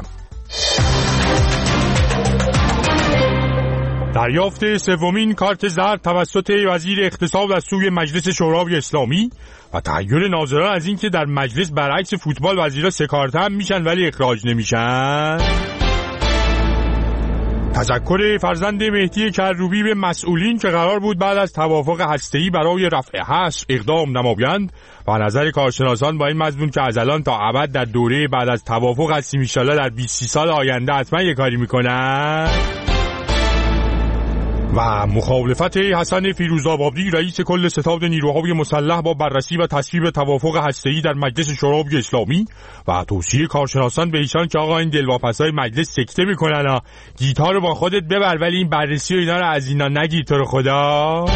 دریافت سومین کارت زرد توسط وزیر اقتصاد از سوی مجلس شورای اسلامی و تحیر ناظران از اینکه در مجلس برعکس فوتبال وزیرا 3 کارت هم میشن ولی اخراج نمیشن. تذکر فرزند مهدی کروبی به مسئولین که قرار بود بعد از توافق هسته‌ای برای رفع حصر اقدام نمایند و نظر کارشناسان با این مضمون که از الان تا ابد در دوره بعد از توافق هستیم ان شاءالله در 20 سال آینده حتما یه کاری میکنن. و مخالفت حسن فیروزآبادی رئیس کل ستاد نیروهای مسلح با بررسی و تصویب توافق هسته‌ای در مجلس شورای اسلامی و توصیه کارشناسان به ایشان که آقا این دلواپسای مجلس سکته میکنن گیتار رو با خودت ببر ولی این بررسی و اینا رو از اینا نگیر تو رو خدا.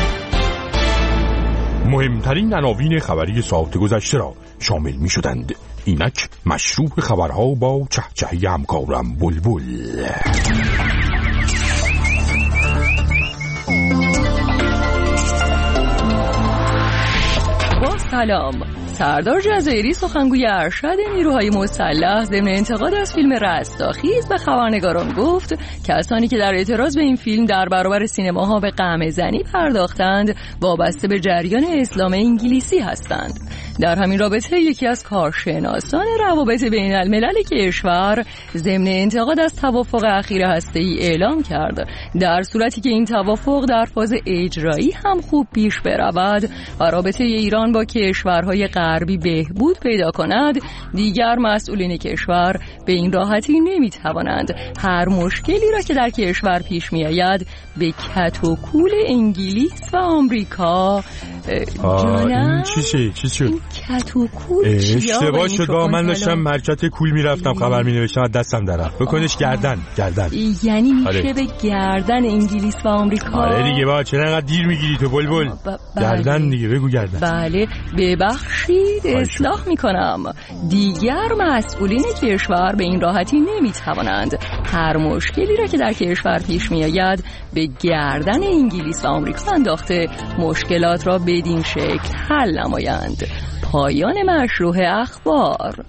مهمترین عناوین خبری ساعت گذشته را شامل میشدند. اینک مشروع خبرها با چهچهی همکارم بلبل. سلام. سردار جزایری سخنگوی ارشد نیروهای مسلح ضمن انتقاد از فیلم رستاخیز به خبرنگاران گفت کسانی که در اعتراض به این فیلم در برابر سینماها به قمه‌زنی پرداختند وابسته به جریان اسلام انگلیسی هستند. در همین رابطه یکی از کارشناسان روابط بین الملل کشور ضمن انتقاد از توافق اخیر هسته‌ای اعلام کرد در صورتی که این توافق در فاز اجرایی هم خوب پیش برود و رابطه ایران با کشورهای غربی بهبود پیدا کند، دیگر مسئولین کشور به این راحتی نمیتوانند هر مشکلی را که در کشور پیش میآید به کت و کول انگلیس و آمریکا این چی شد؟ کت و کول چیه؟ اشتباه شد با من داشتم مرکت کول میرفتم خبر می نوشتم دستم درفت بکنش گردن یعنی میشه به گردن انگلیس و آمریکا. آره دیگه با چرا انقدر دیر میگیری تو بلبل؟ گردن دیگه بگو گردن. بله ببخشید اصلاح میکنم. دیگر مسئولین کشور به این راحتی نمیتوانند هر مشکلی را که در کشور پیش میآید به گردن انگلیس و آمریکا انداخته مشکلات را بدین شکل حل نمایند. پایان مشروع اخبار.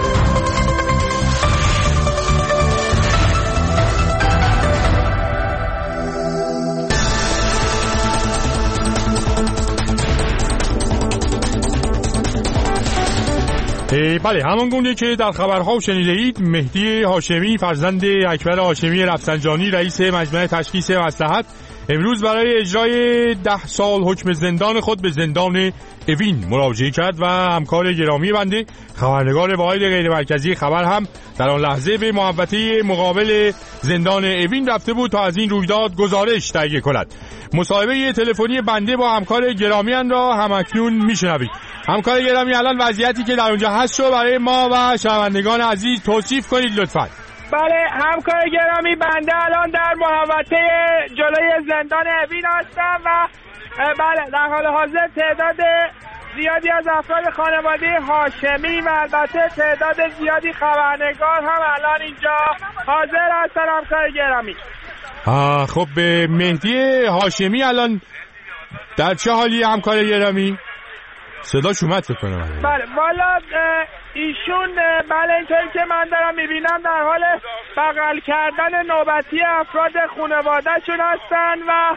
بله همان گونه که در خبرها شنیده اید مهدی هاشمی فرزند اکبر هاشمی رفسنجانی رئیس مجمع تشخیص مصلحت امروز برای اجرای 10 سال حکم زندان خود به زندان اوین مراجعه کرد و همکار گرامی بنده خبرنگار واحد غیر مرکزی خبر هم در آن لحظه به محوطه مقابل زندان اوین رفته بود تا از این رویداد گزارش تهیه کند. مصاحبه تلفنی بنده با همکار گرامیان را همکنون میشنوید. همکار گرامی الان وضعیتی که در اونجا هست رو برای ما و شنوندگان عزیز توصیف کنید لطفاً. بله همکار گرامی بنده الان در محوطه جلوی زندان اوین هستم و بله در حال حاضر تعداد زیادی از افراد خانواده هاشمی و البته تعداد زیادی خبرنگار هم الان اینجا حاضر هستن همکار گرامی. خب مهدی هاشمی الان در چه حالی همکار گرامی؟ صداش اومد فکر کنم. بله والا ایشون بله اینطوری که من دارم میبینم در حال بغل کردن نوبتی افراد خانواده‌شون هستن و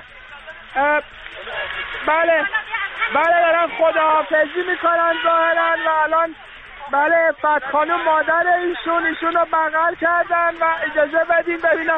بله دارن خداحافظی میکنن ظاهرا و الان بله فتح خانم مادر ایشون رو بغل کردن و اجازه بدین ببینم.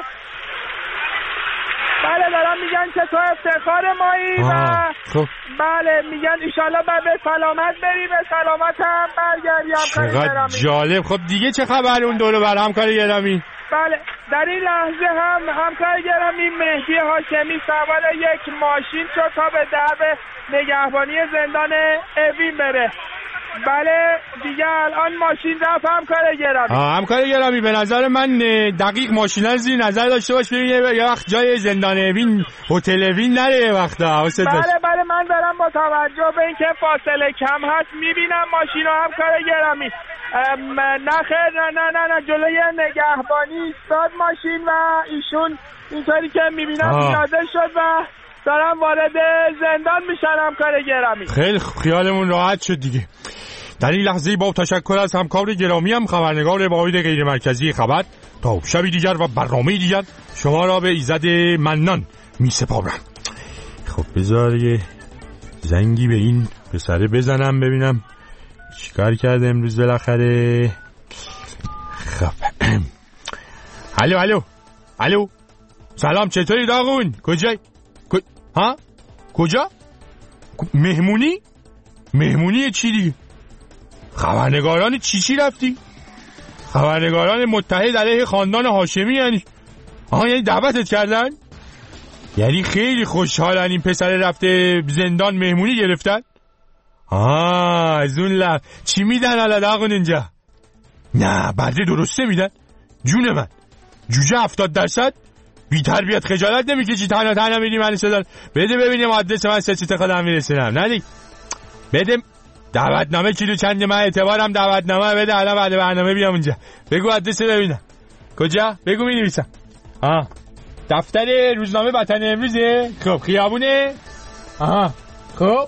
بله دارم میگن که تو افتخار مایی و خب. بله میگن ایشالله به سلامت بری به سلامت هم برگردی همکار گرامی. جالب. خب دیگه چه خبر اون دور بر همکار گرامی؟ بله در این لحظه هم همکار گرامی مهدی هاشمی سوار یک ماشین شد تا به درب نگهبانی زندان اوین بره. بله دیگه الان ماشین رفت همکار گرامی. همکار گرامی به نظر من دقیق ماشین از این نظر داشته باش ببینه یه وقت جای زندان اوین هتل اوین نره یه وقتا. بله من دارم با توجه به اینکه فاصله کم هست میبینم ماشین هم کار گرامی. نه خیر نه جلوی نگهبانی ایستاد ماشین و ایشون اینطوری که میبینم پیاده شد و دارم وارد زندان میشن همکار گرامی. خیلی خیالمون راحت شد دیگه. در این لحظه با تشکر از همکار گرامی هم خبرنگار واحد غیر مرکزی خبر تا شبی دیگر و برنامه دیگر شما را به ایزد منان می سپارم. خب بذار یه زنگی به این پسره بزنم ببینم چیکار کرده امروز بالاخره. خب الو سلام، چطوری داغون؟ کجای؟ ها؟ کجا؟ مهمونی چی دیگه؟ خبرنگاران چی رفتی؟ خبرنگاران متحد علیه خاندان هاشمی یعنی دعوتت کردن؟ یعنی خیلی خوشحالن این پسر رفته زندان مهمونی گرفتن؟ از اون چی میدن حالا داغون اینجا؟ نه برده درسته میدن؟ جون من جوجه 70% بی تربیت خجالت نمیکشی تنها میدی من صدا بده ببینیم آدرس من سه خودم میرسونم. نه دیگه بده دعوتنامه کیلو چند من اعتبارم دعوتنامه بده الان بعد برنامه بیام اونجا. بگو آدرس ببینم کجا؟ بگو مینویسم. دفتر روزنامه وطن امروزه. خب خیابونه. خب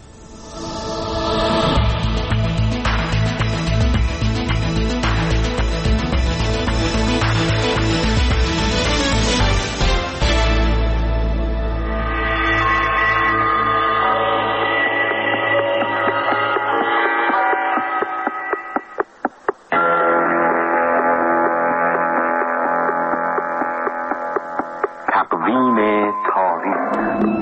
تقویم تاریخ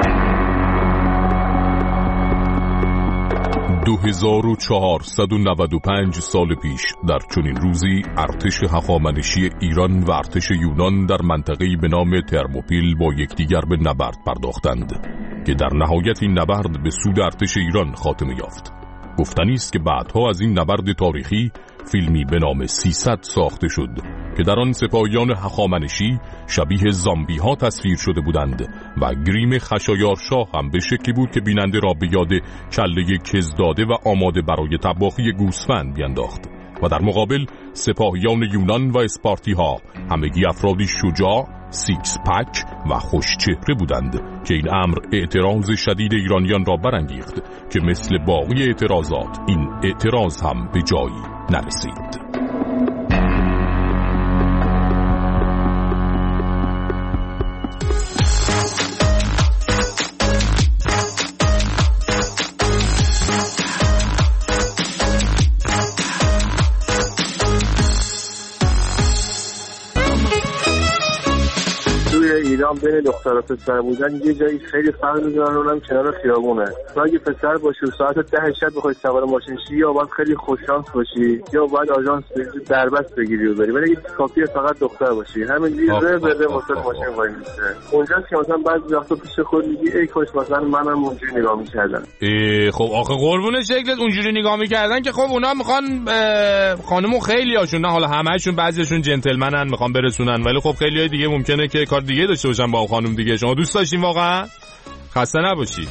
2495 سال پیش در چنین روزی ارتش هخامنشی ایران و ارتش یونان در منطقه‌ای به نام ترموپیل با یکدیگر به نبرد پرداختند که در نهایت این نبرد به سود ارتش ایران خاتمه یافت. گفتنی است که بعدها از این نبرد تاریخی فیلمی به نام 300 ساخته شد که در آن سپاهیان هخامنشی شبیه زامبی ها تصویر شده بودند و گریم خشایارشاه هم به شکلی بود که بیننده را به یاد کله کزداده و آماده برای طباخی گوسفند بینداخت و در مقابل سپاهیان یونان و اسپارتی ها همگی افرادی شجاع، سیکس پک و خوشچهره بودند که این امر اعتراض شدید ایرانیان را برانگیخت که مثل باقی اعتراضات این اعتراض هم به جایی نرسید. ایران بین دختر و پسر بودن یه جایی خیلی فرق می‌کنه، اونم کنار خیابونه. اگه پسر باشی و ساعت 10 شب بخوای سوار ماشین شی یا باید خیلی خوششانس باشی یا باید آژانس دربست بگیری و بری، ولی کافیه فقط دختر باشی همینجوری بره واسه ماشین وای میسته. اونجاست که مثلا بعضی وقتا پیش خود میگی ای کاش مثلا منم اونجوری نگاه می‌کردم. خب آخه قربون شکلت اونجوری نگاه می‌کردن که خب اونا میخوان خانمو خیلی هاشون، نه حالا همه‌شون، بعضیشون جنتلمنن میخوان برسونن، ولی خب خیلیای دیگه ممکنه که کار دیگه داشته باشن با خانم دیگه. شما دوست داشتین واقعا؟ خسته نباشید.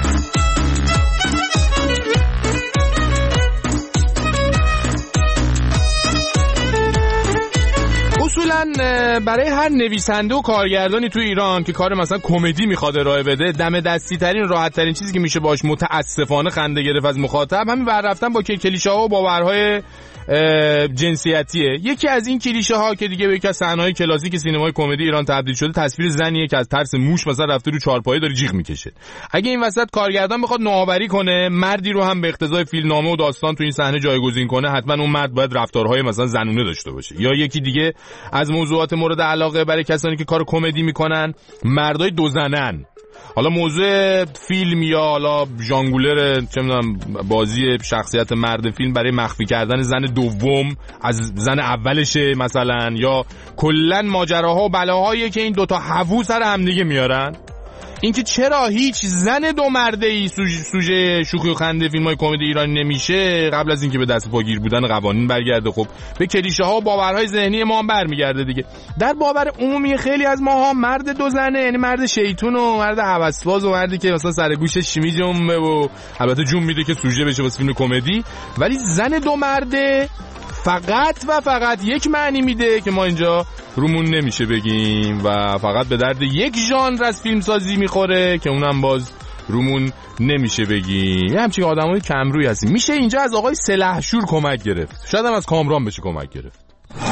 اصولا برای هر نویسنده و کارگردانی تو ایران که کار مثلا کمدی میخواد ارائه بده، دم دستی ترین راحت ترین چیزی که میشه باش متاسفانه خنده گرفت از مخاطب همین ور رفتن با کلیشه ها و باورهای جنسیتیه. یکی از این کلیشه ها که دیگه به یکی از صحنه‌های کلاسیک سینمای کمدی ایران تبدیل شده، تصویر زنیه که از ترس موش مثلا رفته رو چارپایه داره جیغ میکشه. اگه این وسط کارگردان بخواد نوآوری کنه، مردی رو هم به اقتضای فیلمنامه و داستان تو این صحنه جایگزین کنه، حتما اون مرد باید رفتارهای مثلا زنونه داشته باشه. یا یکی دیگه از موضوعات مورد علاقه برای کسانی که کار کمدی میکنن، مردای دو زنن. حالا موضوع فیلم یا حالا ژانگولر چه میدونم بازی شخصیت مرد فیلم برای مخفی کردن زن دوم از زن اولشه مثلا، یا کلا ماجراها و بلاهایی که این دوتا هوو سر هم دیگه میارن. اینکه چرا هیچ زن دو مرده ای سوژه شوخی و خنده فیلم‌های کمدی ایرانی نمیشه، قبل از اینکه به دست پاگیر بودن قوانین برگرده، خب به کلیشه ها و باورهای ذهنی ما هم برمیگرده دیگه. در باور عمومی خیلی از ماها مرد دو زنه، یعنی مرد شیطون و مرد هوسباز و مردی که مثلا سر گوشش میجمه و البته جون میده که سوژه بشه واسه فیلم کمدی. ولی زن دو مرده فقط و فقط یک معنی میده که ما اینجا رومون نمیشه بگیم و فقط به درد یک ژانر از فیلم سازی میخوره که اونم باز رومون نمیشه بگیم. یه همچین آدمای کمروی هستیم. میشه اینجا از آقای سلحشور کمک گرفت، شاید هم از کامران بشه کمک گرفت.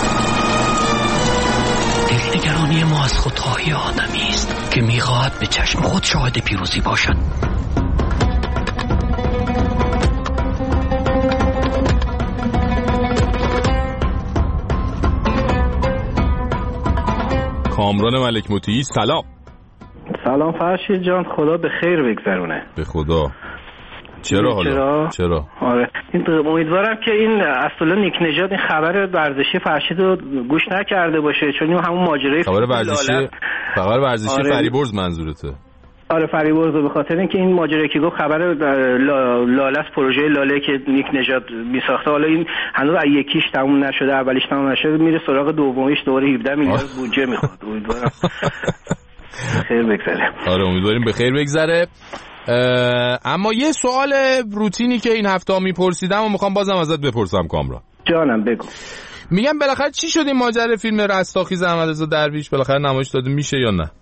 دلنگرانی ما از خودخواهی آدمی است که میخواهد به چشم خود شاهد پیروزی باشد. کامران ملک مطیعی، سلام. سلام فرشید جان، خدا به خیر بگذرونه. به خدا. چرا حالا؟ چرا؟ آره امیدوارم که این اصلا نیک نژاد این خبر ورزشی فرشید رو گوش نکرده باشه، چون همون ماجرای خبر ورزشی آره. فریبرز منظورته؟ آره فریبرز، به خاطر اینکه این ماجرایی که گفت خبر لاله است، پروژه لاله که نیک نژاد میساخته، حالا این هنوز یکیش تموم نشده، اولیش تموم نشده، میره سراغ دومیش، دوره 17 میلیارد بودجه میخواد. امیدوارم خیر بگذره. آره امیدواریم به خیر بگذره. اما یه سوال روتینی که این هفته ها میپرسیدم و میخوام بازم ازت بپرسم کامران. جانم بگو. میگم بالاخره چی شد این ماجرا فیلم رستاخیز احمدرضا درویش؟ بالاخره نمایش داده میشه یا نه؟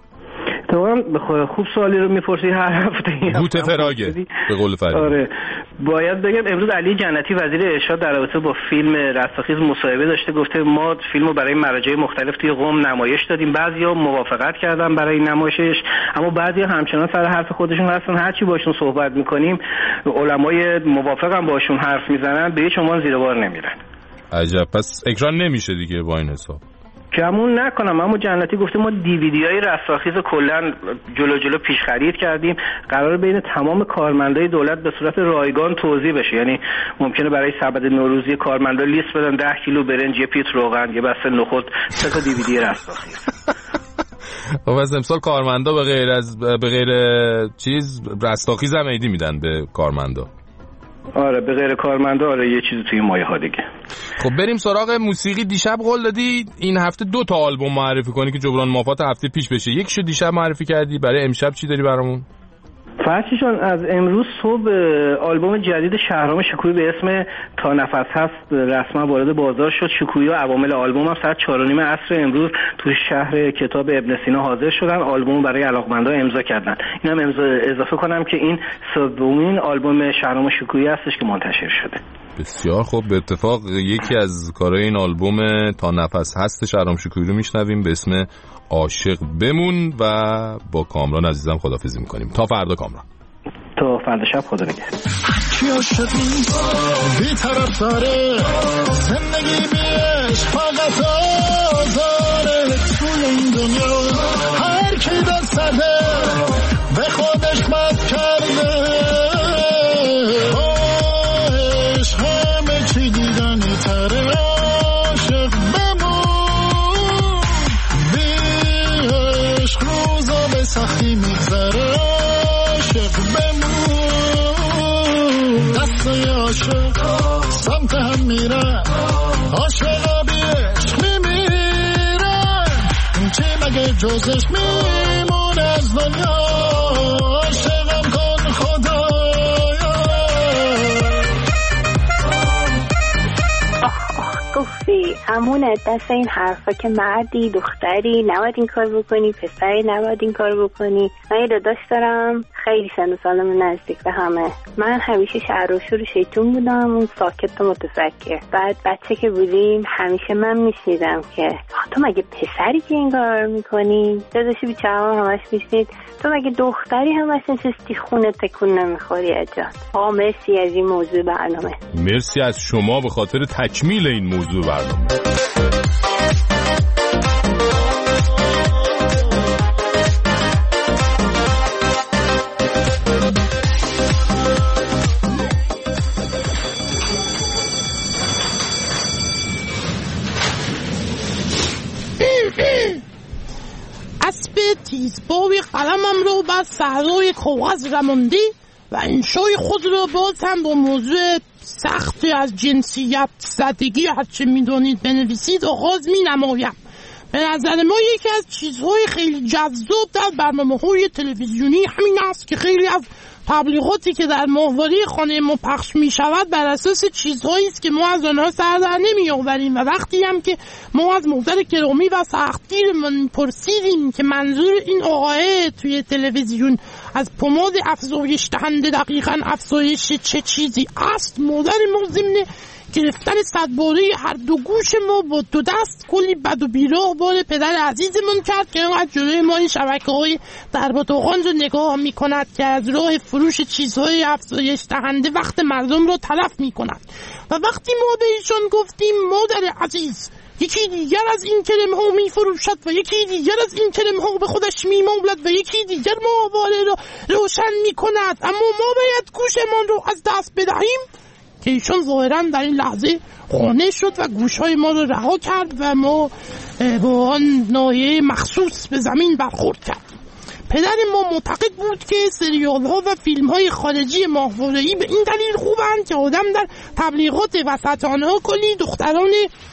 تو خوب سوالی رو میپرسی هر هفته. بوت فراگه به قول فرید. آره باید بگم امروز علی جنتی وزیر ارشاد در رابطه با فیلم رستاخیز مصاحبه داشته، گفته ما فیلمو برای مراجع مختلف توی قم نمایش دادیم، بعضیا موافقت کردن برای نمایشش، اما بعضیا همچنان سر حرف خودشون هستن، هر چی باشون صحبت میکنیم علمای موافق هم باشون حرف میزنن، به هیچ عنوان زیر بار نمیرن. عجب، پس اکران نمیشه دیگه با این حساب. گمون نکنم، اما جنتی گفته ما دیویدی‌های رستاخیز کلا جلو پیش خرید کردیم، قرار بین تمام کارمندای دولت به صورت رایگان توزیع بشه، یعنی ممکنه برای سبد نوروزی کارمندا لیست بدن 10 کیلو برنج، یه پیت روغن، یه بسته نخود، 3 تا دیویدی رستاخیز. خب از امسال کارمندا به غیر چیز رستاخیز هم عیدی میدن به کارمندا. آره به غیر کارمندا، آره یه چیزی توی مایه ها دیگه. خب بریم سراغ موسیقی. دیشب قول دادی این هفته 2 تا آلبوم معرفی کنی که جبران مافات هفته پیش بشه، یکیشو دیشب معرفی کردی، برای امشب چی داری برامون؟ فرشیشون از امروز صبح آلبوم جدید شهرام شکویی به اسم تا نفس هست رسما وارد بازار شد. شکویی و عوامل آلبوم هم ساعت 4:30 عصر امروز توی شهر کتاب ابن سینا حاضر شدن، آلبوم برای علاقمندا امضا کردن. اینم اضافه کنم که این سومین آلبوم شهرام شکویی هستش که منتشر شده. بسیار خوب. به اتفاق یکی از کارهای این آلبوم تا نفس هست شهرام شکویی رو میشنویم به اسم عاشق بمون و با کامران عزیزم خداحافظی میکنیم. تا فردا کامران. تا فردا شب خدا نگهدار. کی عاشقی بی طرف داره زندگی بیش فقط آزاره توی این دنیا هر کی دست زده به خودش مست کرده عشق همه چی دیدنی تره عاشق بمون بی عشق روزا به سختی میگذره عاشق بمون دستای عاشق سمت هم میرن عاشقا بی عشق میمیرن چی مگه جزش میمون از دنیا عاشقم کن خدایا. گفتی همون دست این حرفا که مردی دختری نباید این کار بکنی، پسری نباید این کار بکنی. من یه داداش دارم خیلی سن و سالم نزدیک به همه. من همیشه شهر و شور شیطون بودم، اون ساکت و متفکر. بعد بچه که بودیم همیشه من میشنیدم که تو مگه پسری که این کار میکنی؟ داداشی بیچاره همش میشنید تو مگه دختری همش نشستی خونه تکون نمیخوری اجاد. مرسی از این موضوع برنامه. مرسی از شما به خاطر تکمیل این موضوع برنامه. اسب تیزباری قلمم رو بر صحرای کاغذ رمانده و انشای خود را باز هم با موضوع سختی از جنسیت زدگی هرچه میدونید بنویسید آغاز می نمایم. به نظر ما یکی از چیزهای خیلی جذاب در برنامه‌های تلویزیونی همین است که خیلی از تبلیغاتی که در ماهواره خانه ما پخش می شود بر اساس چیزهایی است که ما از آنها سر در نمی آوریم و وقتی هم که ما از مادر گرامی و سختگیرمان پرسیدیم که منظور این آقای توی تلویزیون از پماد افزایش دهنده دقیقاً افزایش چه چیزی است، مادر ما ضمن گرفتن صدباره هر دو گوش ما با دو دست کلی بد و بیراه بار پدر عزیزمون کرد که از جلوی ما این شبکه‌های در باتوغان رو نگاه می‌کند که از راه فروش چیزهای افزایش دهنده وقت مردم رو تلف می‌کند. و وقتی ما به ایشان گفتیم مادر عزیز یکی دیگر از این کلمه ها می‌فروشد و یکی دیگر از این کلمه ها به خودش می‌مالد و یکی دیگر ماهواره را روشن می‌کند، اما ما باید گوشمان رو از دست بدهیم، که ایشون ظاهراً در این لحظه خانه شد و گوشهای ما رو رها کرد و ما با آن نایه مخصوص به زمین برخورد کردیم. پدر ما معتقد بود که سریال ها و فیلم های خارجی ماهواره‌ای به این دلیل خوبند که آدم در تبلیغات وسط آنها کلی دختران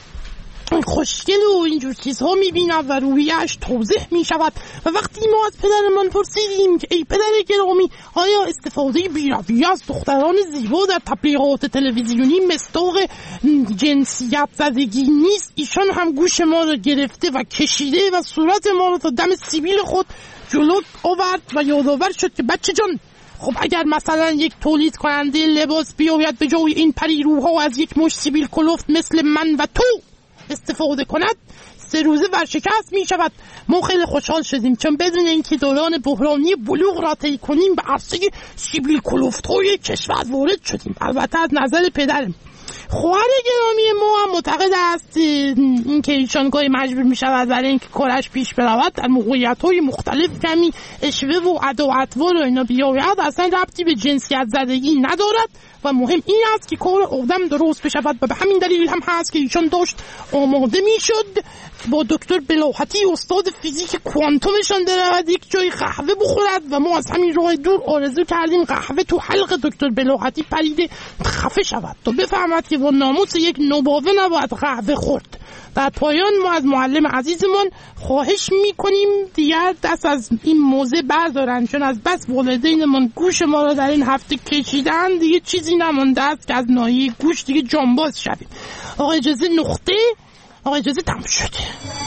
خوشگل و اینجور چیزها میبیند و رویش توضیح میشود و وقتی ما از پدرمان پرسیدیم که ای پدر گرامی آیا استفاده بی‌رویه از دختران زیبا در تبلیغات تلویزیونی مصداق جنسیت زدگی نیست، ایشان هم گوش ما را گرفته و کشیده و صورت ما را تا دم سیبیل خود جلو آورد و یادآور شد که بچه جان، خب اگر مثلا یک تولید کننده لباس بیاید به جای این پریروها از یک مشت سیبیل کلفت مثل من و تو استفاده کند 3 روزه ورشکست می شود. ما خیلی خوشحال شدیم چون بدون اینکه دوران بحرانی بلوغ را طی کنیم به عرصه سیبیل کلفت های کشور وارد شدیم، البته از نظر پدرم. خواهر گرامی ما هم معتقد است اینکه ایشان گاهی مجبور می شود برای اینکه کارش پیش برود در موقعیت های مختلف کمی اشوه و ادا و اطوار و اینا بیاید، اصلا ربطی به جنسیت زدگی ندارد و مهم این است که کار آدم درست بشود و به همین دلیل هم هست که ایشان داشت آماده می شد با دکتر بلاحتی استاد فیزیک کوانتومشان برود یک جای قهوه بخورد و ما از همین راه دور آرزو کردیم قهوه تو حلق دکتر بلاحتی پریده خفه شود تا بفهمد که با ناموس یک نوباوه نباید قهوه خورد. در پایان ما از معلم عزیزمون خواهش میکنیم دیگر دست از این موضوع بردارن، چون از بس والدینمون گوش ما را در این هفته کشیدن دیگه چیزی نمانده است که از ناحیه گوش دیگه جانباز شویم. آقا اجازه نقطه، آقا اجازه تموم شده.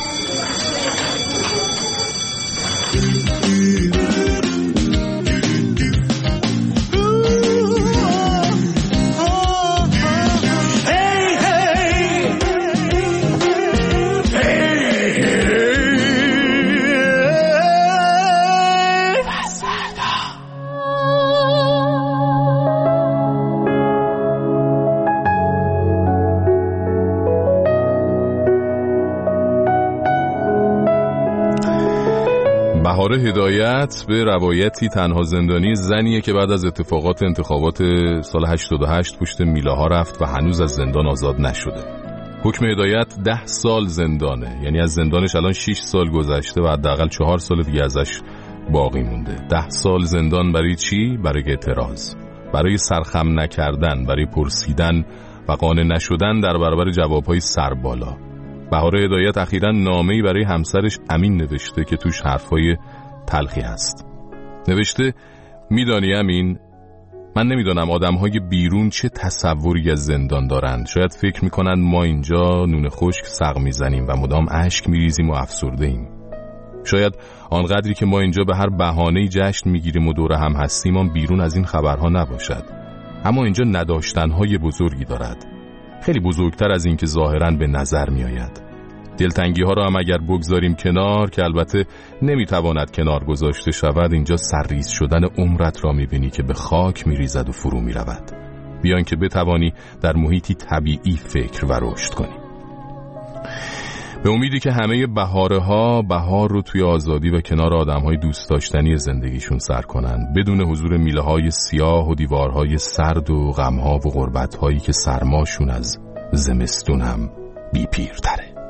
بهار هدایت به روایتی تنها زندانی زنیه که بعد از اتفاقات انتخابات سال 88 پشت میله ها رفت و هنوز از زندان آزاد نشده. حکم هدایت 10 سال زندانه، یعنی از زندانش الان 6 سال گذشته و حداقل 4 سال دیگه ازش باقی مونده. 10 سال زندان برای چی؟ برای اعتراض، برای سرخم نکردن، برای پرسیدن و قانع نشدن در برابر جوابهای سربالا. بهار هدایت اخیراً نامه‌ای برای همسرش امین نوشته که توش حرفای تلخی هست. نوشته میدانی امین، من نمیدونم آدم‌های بیرون چه تصوری از زندان دارند. شاید فکر میکنن ما اینجا نون خشک سق میزنیم و مدام اشک میریزیم و افسرده ایم. شاید آنقدری که ما اینجا به هر بهانه‌ای جشن میگیریم و دور هم هستیم آن بیرون از این خبرها نباشد. اما اینجا نداشتن‌های بزرگی دارد، خیلی بزرگتر از این که ظاهراً به نظر می آید. دلتنگی ها را هم اگر بگذاریم کنار، که البته نمیتواند کنار گذاشته شود، اینجا سرریز شدن عمرت را می بینی که به خاک می ریزد و فرو می رود، بیان که بتوانی در محیطی طبیعی فکر و رشد کنی. به امیدی که همه بهاره ها بهار رو توی آزادی و کنار آدم های دوست داشتنی زندگیشون سر کنن، بدون حضور میله های سیاه و دیوارهای سرد و غم ها و غربت هایی که سرماشون از زمستون هم بی پیرتره.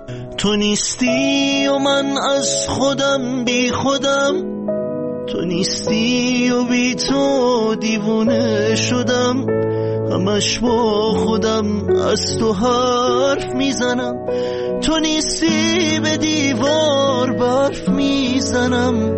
تو نیستی و من از خودم بی خودم، تو نیستی و بی تو دیوونه شدم، همش با خودم از تو حرف میزنم، تو نیستی به دیوار برف میزنم،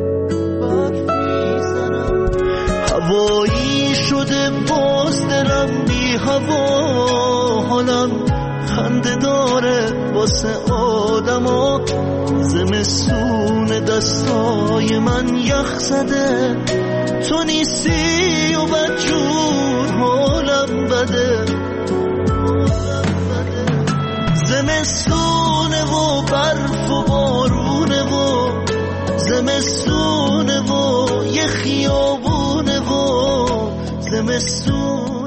هوایی شده باز دلم بی هوا، حالم خنده داره واسه آدما، زمستون دستای من یخ زده، تو نیستی و بدجور حالم بده، زمستونه و برف و بارونه و زمستونه و یه خیابونه و زمستون